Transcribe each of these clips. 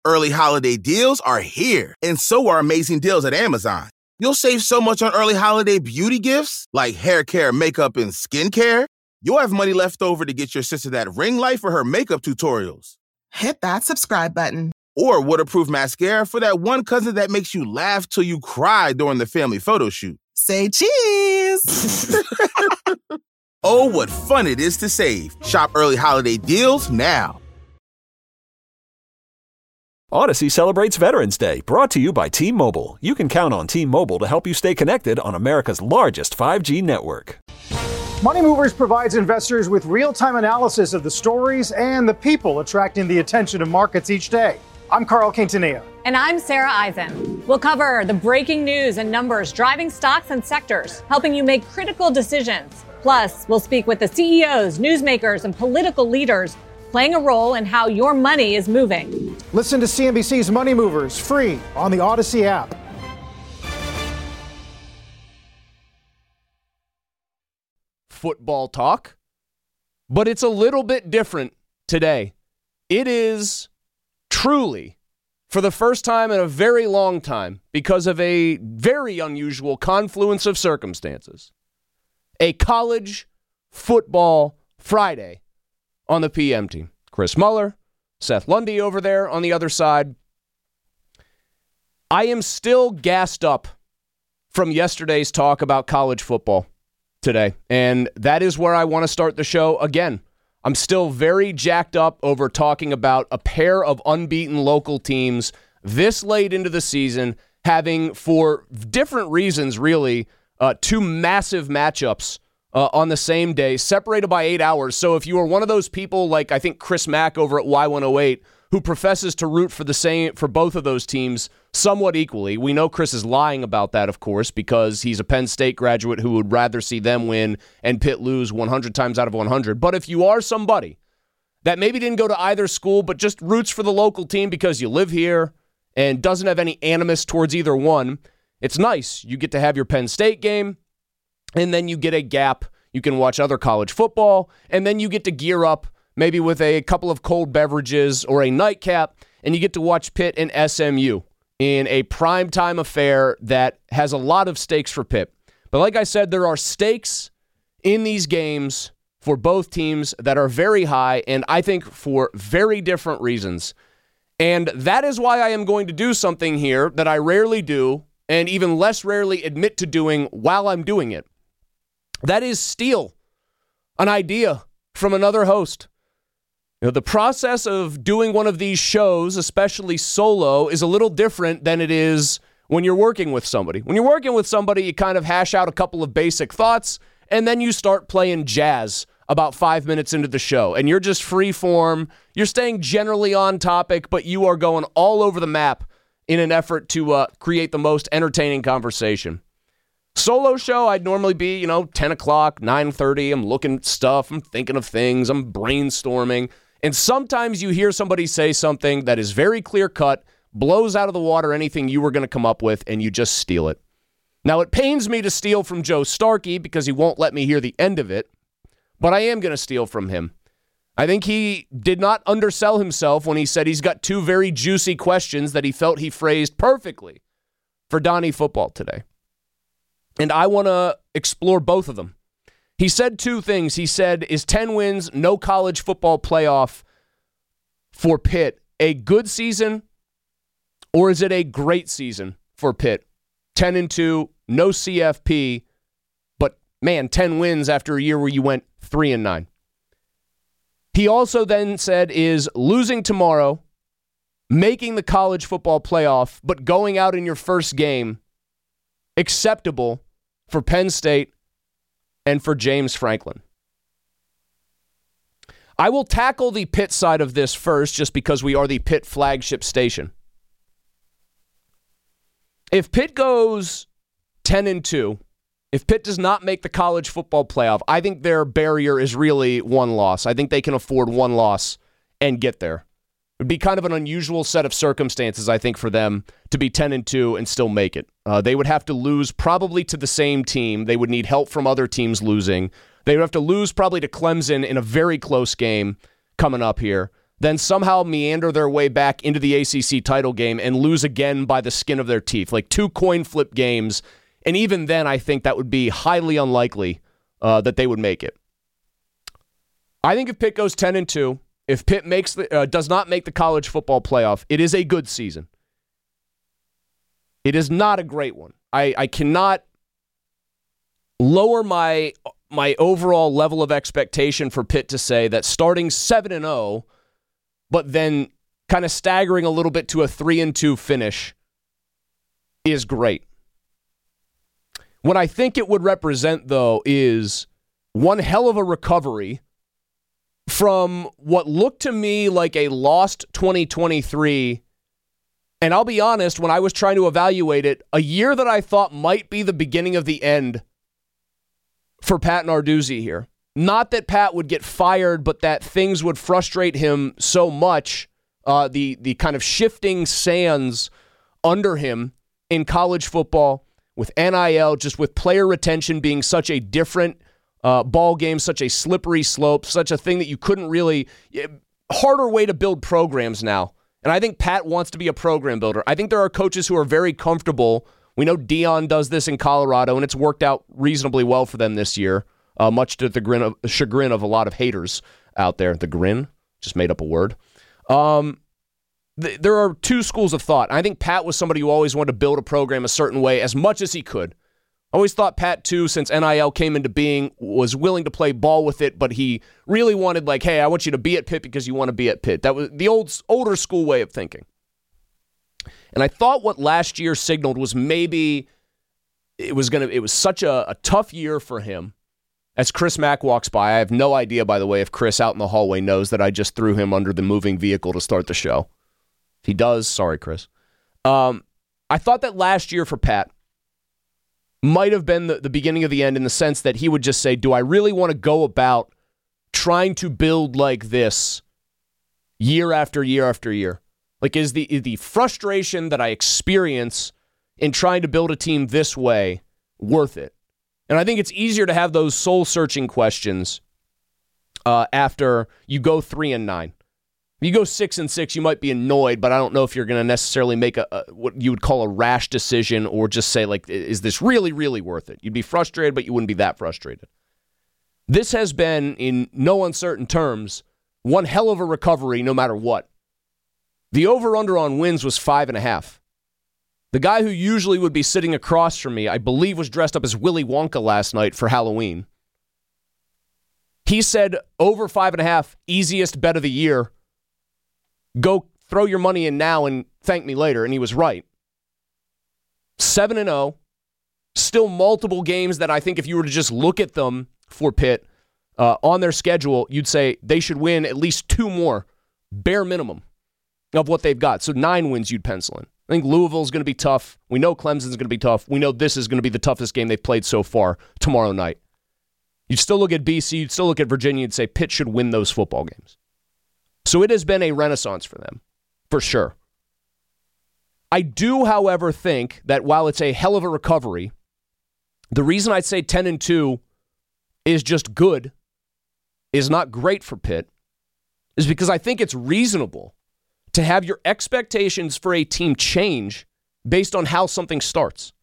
Early holiday deals are here, and so are amazing deals at Amazon. You'll save so much on early holiday beauty gifts, like hair care, makeup, and skincare. You'll have money left over to get your sister that ring light for her makeup tutorials. Hit that subscribe button. Or waterproof mascara for that one cousin that makes you laugh till you cry during the family photo shoot. Say cheese! Oh, what fun it is to save. Shop early holiday deals now. Odyssey celebrates Veterans Day, brought to you by T-Mobile. You can count on T-Mobile to help you stay connected on America's largest 5G network. Money Movers provides investors with real-time analysis of the stories and the people attracting the attention of markets each day. I'm Carl Quintanilla. And I'm Sarah Eisen. We'll cover the breaking news and numbers driving stocks and sectors, helping you make critical decisions. Plus, we'll speak with the CEOs, newsmakers, and political leaders playing a role in how your money is moving. Listen to CNBC's Money Movers free on the Odyssey app. Football talk, but it's a little bit different today. It is truly, for the first time in a very long time, because of a very unusual confluence of circumstances, a college football Friday on the PM team. Chris Muller, Seth Lundy over there on the other side. I am still gassed up from yesterday's talk about college football today, and that is where I want to start the show again. I'm still very jacked up over talking about a pair of unbeaten local teams this late into the season, having, for different reasons really, two massive matchups on the same day, separated by 8 hours. So if you are one of those people like I think Chris Mack over at Y108 who professes to root for both of those teams somewhat equally, we know Chris is lying about that, of course, because he's a Penn State graduate who would rather see them win and Pitt lose 100 times out of 100. But if you are somebody that maybe didn't go to either school but just roots for the local team because you live here and doesn't have any animus towards either one, it's nice. You get to have your Penn State game, and then you get a gap. You can watch other college football, and then you get to gear up maybe with a couple of cold beverages or a nightcap, and you get to watch Pitt and SMU in a primetime affair that has a lot of stakes for Pitt. But like I said, there are stakes in these games for both teams that are very high, and I think for very different reasons. And that is why I am going to do something here that I rarely do, and even less rarely admit to doing while I'm doing it. That is steal an idea from another host. You know, the process of doing one of these shows, especially solo, is a little different than it is when you're working with somebody. When you're working with somebody, you kind of hash out a couple of basic thoughts, and then you start playing jazz about 5 minutes into the show, and you're just free form. You're staying generally on topic, but you are going all over the map in an effort to create the most entertaining conversation. Solo show, I'd normally be, 10 o'clock, 9:30. I'm looking at stuff. I'm thinking of things. I'm brainstorming. And sometimes you hear somebody say something that is very clear-cut, blows out of the water anything you were going to come up with, and you just steal it. Now, it pains me to steal from Joe Starkey because he won't let me hear the end of it, but I am going to steal from him. I think he did not undersell himself when he said he's got two very juicy questions that he felt he phrased perfectly for Donnie Football today. And I want to explore both of them. He said two things. He said, is 10 wins, no college football playoff for Pitt a good season, or is it a great season for Pitt? 10-2, no CFP, but man, 10 wins after a year where you went 3-9. He also then said, is losing tomorrow, making the college football playoff, but going out in your first game acceptable for Penn State and for James Franklin? I will tackle the Pitt side of this first just because we are the Pitt flagship station. If Pitt goes 10-2, if Pitt does not make the college football playoff, I think their barrier is really one loss. I think they can afford one loss and get there. It would be kind of an unusual set of circumstances, I think, for them to be 10-2 and still make it. They would have to lose probably to the same team. They would need help from other teams losing. They would have to lose probably to Clemson in a very close game coming up here. then somehow meander their way back into the ACC title game and lose again by the skin of their teeth. Like 2 coin flip games, and even then I think that would be highly unlikely that they would make it. I think if Pitt goes 10-2, if Pitt does not make the college football playoff, it is a good season. It is not a great one. I cannot lower my overall level of expectation for Pitt to say that starting 7-0, but then kind of staggering a little bit to a 3-2 finish is great. What I think it would represent, though, is one hell of a recovery from what looked to me like a lost 2023. And I'll be honest, when I was trying to evaluate it, a year that I thought might be the beginning of the end for Pat Narduzzi here. Not that Pat would get fired, but that things would frustrate him so much, the kind of shifting sands under him in college football, with NIL, just with player retention being such a different ball game, such a slippery slope, such a thing that you couldn't really, harder way to build programs now. And I think Pat wants to be a program builder. I think there are coaches who are very comfortable. We know Dion does this in Colorado, and it's worked out reasonably well for them this year, much to the chagrin of a lot of haters out there. The grin, just made up a word. There are 2 schools of thought. I think Pat was somebody who always wanted to build a program a certain way as much as he could. I always thought Pat, too, since NIL came into being, was willing to play ball with it, but he really wanted, like, hey, I want you to be at Pitt because you want to be at Pitt. That was the older school way of thinking. And I thought what last year signaled was maybe it was such a tough year for him. As Chris Mack walks by, I have no idea, by the way, if Chris out in the hallway knows that I just threw him under the moving vehicle to start the show. If he does, sorry, Chris. I thought that last year for Pat might have been the beginning of the end in the sense that he would just say, do I really want to go about trying to build like this year after year after year? Like, is the frustration that I experience in trying to build a team this way worth it? And I think it's easier to have those soul-searching questions after you go 3-9. If you go 6-6, you might be annoyed, but I don't know if you're going to necessarily make what you would call a rash decision or just say, like, is this really, really worth it? You'd be frustrated, but you wouldn't be that frustrated. This has been, in no uncertain terms, one hell of a recovery no matter what. The over-under on wins was 5.5. The guy who usually would be sitting across from me, I believe, was dressed up as Willy Wonka last night for Halloween. He said over 5.5, easiest bet of the year. Go throw your money in now and thank me later. And he was right. 7-0. Still multiple games that I think if you were to just look at them for Pitt on their schedule, you'd say they should win at least 2 more, bare minimum, of what they've got. So 9 wins you'd pencil in. I think Louisville's going to be tough. We know Clemson's going to be tough. We know this is going to be the toughest game they've played so far tomorrow night. You'd still look at BC, you'd still look at Virginia and say Pitt should win those football games. So it has been a renaissance for them, for sure. I do, however, think that while it's a hell of a recovery, the reason I'd say 10-2 is just good, is not great for Pitt, is because I think it's reasonable to have your expectations for a team change based on how something starts.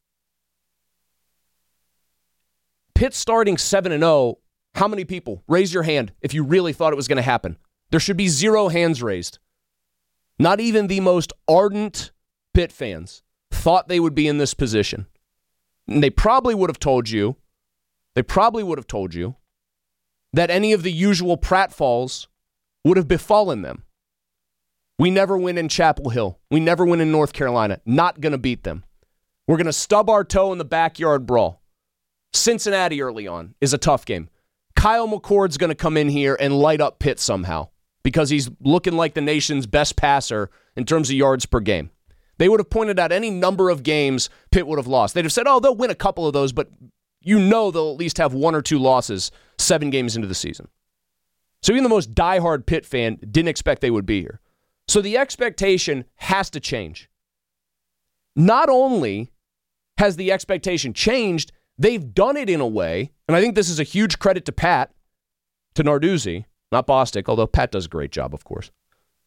Pitt starting 7-0, how many people? Raise your hand if you really thought it was going to happen. There should be 0 hands raised. Not even the most ardent Pitt fans thought they would be in this position. And they probably would have told you that any of the usual pratfalls would have befallen them. We never win in Chapel Hill. We never win in North Carolina. Not going to beat them. We're going to stub our toe in the backyard brawl. Cincinnati early on is a tough game. Kyle McCord's going to come in here and light up Pitt somehow because he's looking like the nation's best passer in terms of yards per game. They would have pointed out any number of games Pitt would have lost. They'd have said, oh, they'll win a couple of those, but you know they'll at least have 1 or 2 losses 7 games into the season. So even the most diehard Pitt fan didn't expect they would be here. So the expectation has to change. Not only has the expectation changed, they've done it in a way, and I think this is a huge credit to Pat, to Narduzzi, not Bostic, although Pat does a great job, of course.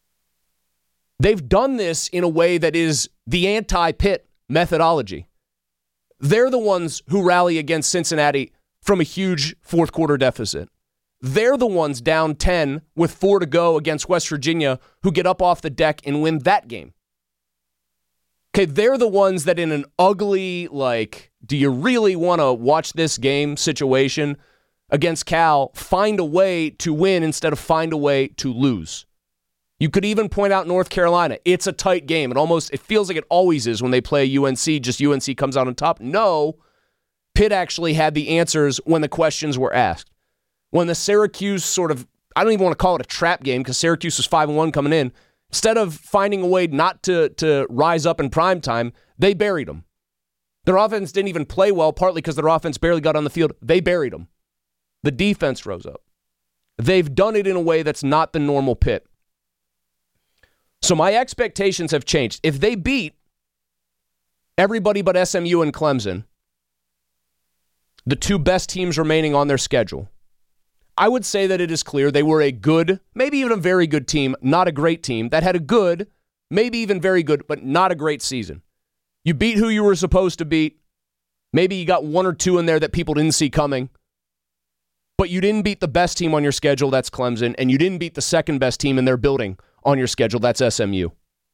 They've done this in a way that is the anti-Pitt methodology. They're the ones who rally against Cincinnati from a huge fourth quarter deficit. They're the ones down 10 with 4 to go against West Virginia who get up off the deck and win that game. Okay, they're the ones that in an ugly, do you really want to watch this game situation against Cal, find a way to win instead of find a way to lose. You could even point out North Carolina. It's a tight game. It feels like it always is when they play UNC, just UNC comes out on top. No, Pitt actually had the answers when the questions were asked. When the Syracuse I don't even want to call it a trap game because Syracuse was 5-1 coming in, instead of finding a way not to rise up in prime time, they buried them. Their offense didn't even play well, partly because their offense barely got on the field. They buried them. The defense rose up. They've done it in a way that's not the normal Pitt. So my expectations have changed. If they beat everybody but SMU and Clemson, the two best teams remaining on their schedule, I would say that it is clear they were a good, maybe even a very good team, not a great team, that had a good, maybe even very good, but not a great season. You beat who you were supposed to beat. Maybe you got 1 or 2 in there that people didn't see coming. But you didn't beat the best team on your schedule, that's Clemson, and you didn't beat the second best team in their building on your schedule, that's SMU.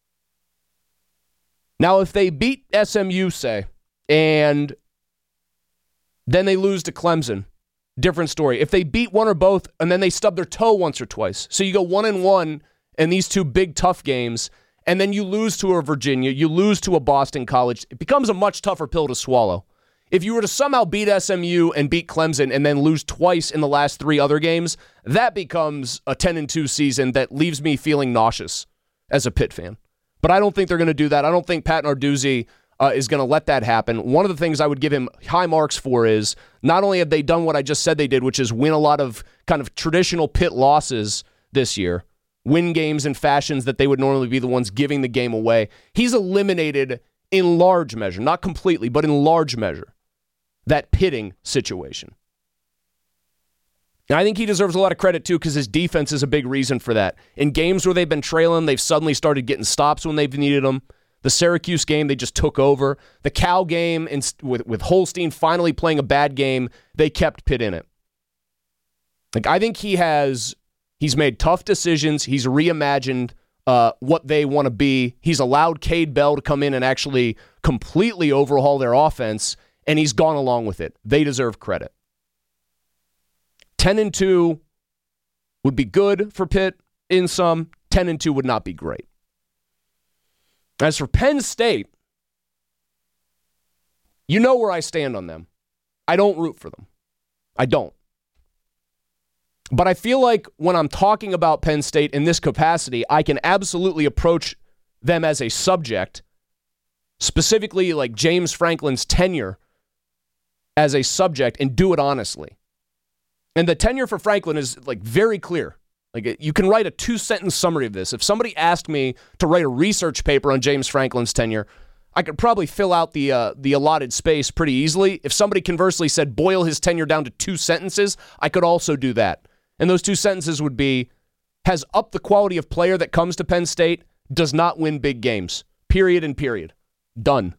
Now, if they beat SMU, say, and then they lose to Clemson, different story. If they beat one or both and then they stub their toe once or twice, so you go 1-1 in these two big tough games, and then you lose to a Virginia, you lose to a Boston College, it becomes a much tougher pill to swallow. If you were to somehow beat SMU and beat Clemson and then lose twice in the last 3 other games, that becomes a 10-2 season that leaves me feeling nauseous as a Pitt fan. But I don't think they're going to do that. I don't think Pat Narduzzi is going to let that happen. One of the things I would give him high marks for is not only have they done what I just said they did, which is win a lot of kind of traditional Pitt losses this year, win games in fashions that they would normally be the ones giving the game away. He's eliminated in large measure, not completely, but in large measure, that pitting situation. And I think he deserves a lot of credit, too, because his defense is a big reason for that. In games where they've been trailing, they've suddenly started getting stops when they've needed them. The Syracuse game, they just took over. The Cal game, with Holstein finally playing a bad game, they kept Pitt in it. I think he's made tough decisions. He's reimagined what they want to be. He's allowed Cade Bell to come in and actually completely overhaul their offense, and he's gone along with it. They deserve credit. 10-2 would be good for Pitt in some. 10-2 would not be great. As for Penn State, you know where I stand on them. I don't root for them. I don't. But I feel like when I'm talking about Penn State in this capacity, I can absolutely approach them as a subject, specifically like James Franklin's tenure as a subject, and do it honestly. And the tenure for Franklin is very clear. You can write a 2-sentence summary of this. If somebody asked me to write a research paper on James Franklin's tenure, I could probably fill out the allotted space pretty easily. If somebody conversely said boil his tenure down to 2 sentences, I could also do that. And those 2 sentences would be, has upped the quality of player that comes to Penn State, does not win big games. Period and period. Done.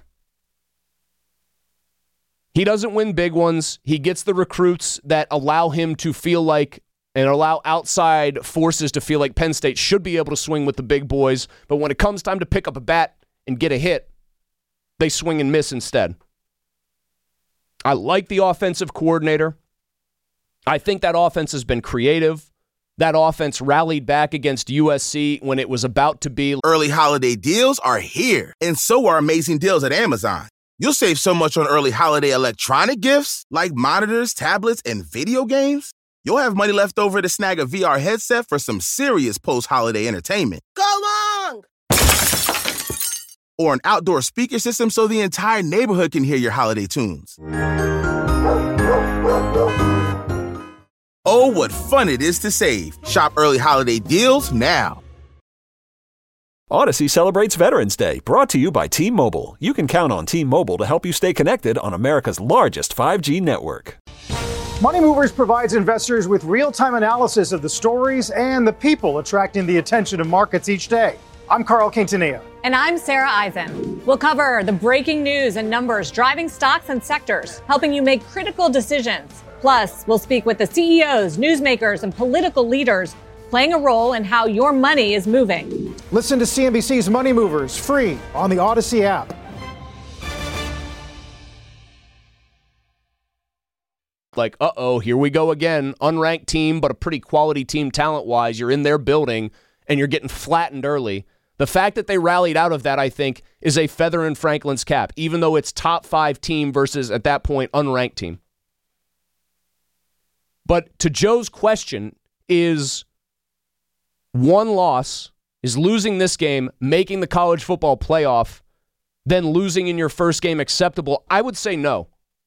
He doesn't win big ones. He gets the recruits that allow him to feel like, and allow outside forces to feel like Penn State should be able to swing with the big boys. But when it comes time to pick up a bat and get a hit, they swing and miss instead. I like the offensive coordinator. I think that offense has been creative. That offense rallied back against USC when it was about to be. Early holiday deals are here, and so are amazing deals at Amazon. You'll save so much on early holiday electronic gifts like monitors, tablets, and video games. You'll have money left over to snag a VR headset for some serious post-holiday entertainment. Go long! Or an outdoor speaker system so the entire neighborhood can hear your holiday tunes. Oh, what fun it is to save. Shop early holiday deals now. Odyssey celebrates Veterans Day, brought to you by T-Mobile. You can count on T-Mobile to help you stay connected on America's largest 5G network. Money Movers provides investors with real-time analysis of the stories and the people attracting the attention of markets each day. I'm Carl Quintanilla. And I'm Sarah Eisen. We'll cover the breaking news and numbers driving stocks and sectors, helping you make critical decisions. Plus, we'll speak with the CEOs, newsmakers, and political leaders playing a role in how your money is moving. Listen to CNBC's Money Movers free on the Odyssey app. Like, here we go again. Unranked team, but a pretty quality team talent-wise. You're in their building, and you're getting flattened early. The fact that they rallied out of that, I think, is a feather in Franklin's cap, even though it's top 5 team versus, at that point, unranked team. But to Joe's question, is one loss, is losing this game, making the college football playoff, then losing in your first game acceptable? I would say no.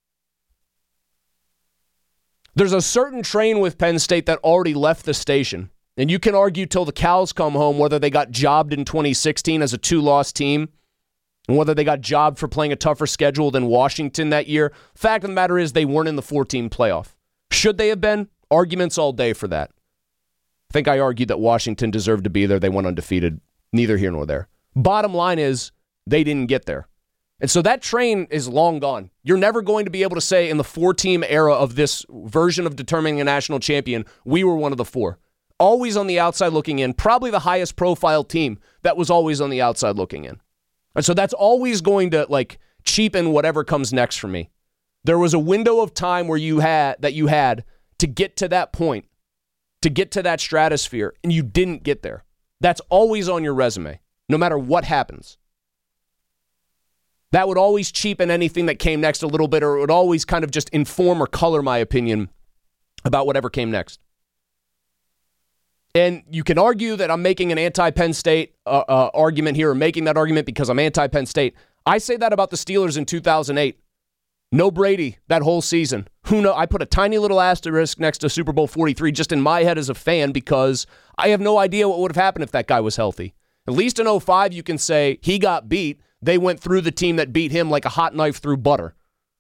There's a certain train with Penn State that already left the station. And you can argue till the cows come home whether they got jobbed in 2016 as a 2-loss team and whether they got jobbed for playing a tougher schedule than Washington that year. Fact of the matter is they weren't in the 4-team playoff. Should they have been? Arguments all day for that. I think I argued that Washington deserved to be there. They went undefeated. Neither here nor there. Bottom line is they didn't get there. And so that train is long gone. You're never going to be able to say in the 4-team era of this version of determining a national champion, we were one of the 4. Always on the outside looking in, probably the highest profile team that was always on the outside looking in. And so that's always going to cheapen whatever comes next for me. There was a window of time where you had to get to that point, to get to that stratosphere, and you didn't get there. That's always on your resume, no matter what happens. That would always cheapen anything that came next a little bit, or it would always kind of just inform or color my opinion about whatever came next. And you can argue that I'm making an anti-Penn State argument here, or making that argument because I'm anti-Penn State. I say that about the Steelers in 2008. No Brady that whole season. Who knows? I put a tiny little asterisk next to Super Bowl 43 just in my head as a fan because I have no idea what would have happened if that guy was healthy. At least in 05, you can say he got beat. They went through the team that beat him like a hot knife through butter.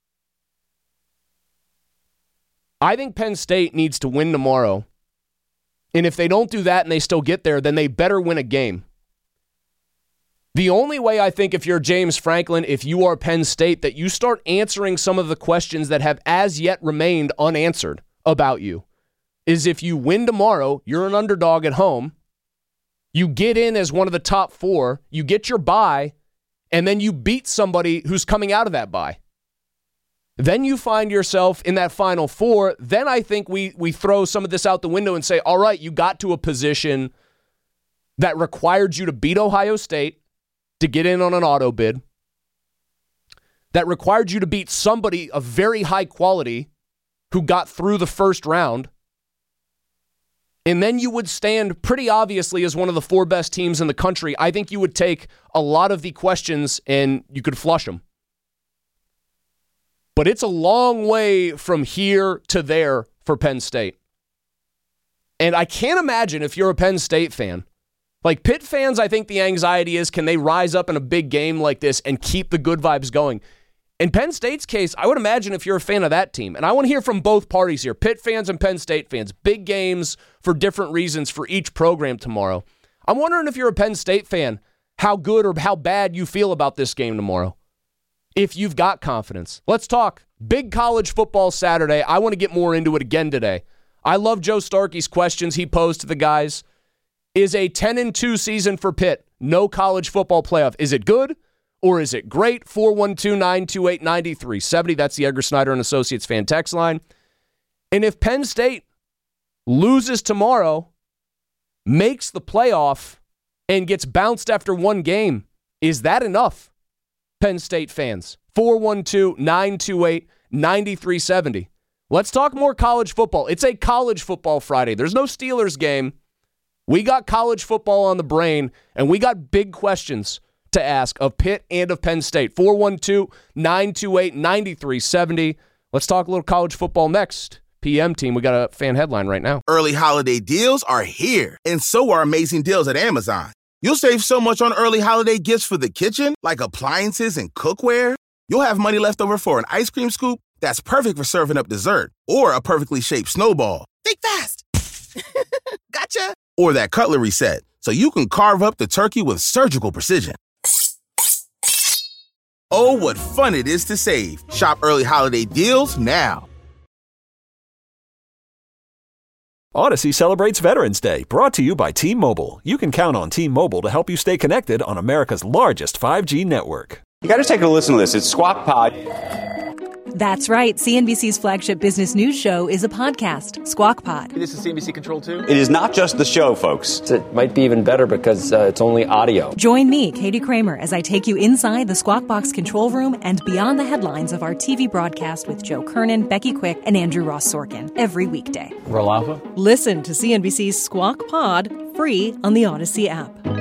I think Penn State needs to win tomorrow. And if they don't do that and they still get there, then they better win a game. The only way I think if you're James Franklin, if you are Penn State, that you start answering some of the questions that have as yet remained unanswered about you is if you win tomorrow, you're an underdog at home, you get in as one of the top 4, you get your bye, and then you beat somebody who's coming out of that bye. Then you find yourself in that Final Four. Then I think we throw some of this out the window and say, all right, you got to a position that required you to beat Ohio State to get in on an auto bid, that required you to beat somebody of very high quality who got through the first round, and then you would stand pretty obviously as one of the 4 best teams in the country. I think you would take a lot of the questions and you could flush them. But it's a long way from here to there for Penn State. And I can't imagine if you're a Penn State fan. Like Pitt fans, I think the anxiety is, can they rise up in a big game like this and keep the good vibes going? In Penn State's case, I would imagine if you're a fan of that team, and I want to hear from both parties here, Pitt fans and Penn State fans, big games for different reasons for each program tomorrow. I'm wondering if you're a Penn State fan, how good or how bad you feel about this game tomorrow. If you've got confidence. Let's talk. Big college football Saturday. I want to get more into it again today. I love Joe Starkey's questions he posed to the guys. Is a 10-2 season for Pitt, no college football playoff, is it good or is it great? 412-928-9370. That's the Edgar Snyder and Associates fan text line. And if Penn State loses tomorrow, makes the playoff, and gets bounced after one game, is that enough? Penn State fans, 412-928-9370. Let's talk more college football. It's a college football Friday. There's no Steelers game. We got college football on the brain, and we got big questions to ask of Pitt and of Penn State. 412-928-9370. Let's talk a little college football next. PM team, we got a fan headline right now. Early holiday deals are here, and so are amazing deals at Amazon. You'll save so much on early holiday gifts for the kitchen, like appliances and cookware. You'll have money left over for an ice cream scoop that's perfect for serving up dessert, or a perfectly shaped snowball. Think fast. Gotcha. Or that cutlery set, so you can carve up the turkey with surgical precision. Oh, what fun it is to save. Shop early holiday deals now. Odyssey celebrates Veterans Day, brought to you by T-Mobile. You can count on T-Mobile to help you stay connected on America's largest 5G network. You got to take a listen to this. It's Squawk Pod. That's right. CNBC's flagship business news show is a podcast, Squawk Pod. This is CNBC Control 2? It is not just the show, folks. It might be even better because it's only audio. Join me, Katie Kramer, as I take you inside the Squawk Box control room and beyond the headlines of our TV broadcast with Joe Kernan, Becky Quick, and Andrew Ross Sorkin every weekday. Roll Alpha? Listen to CNBC's Squawk Pod free on the Odyssey app.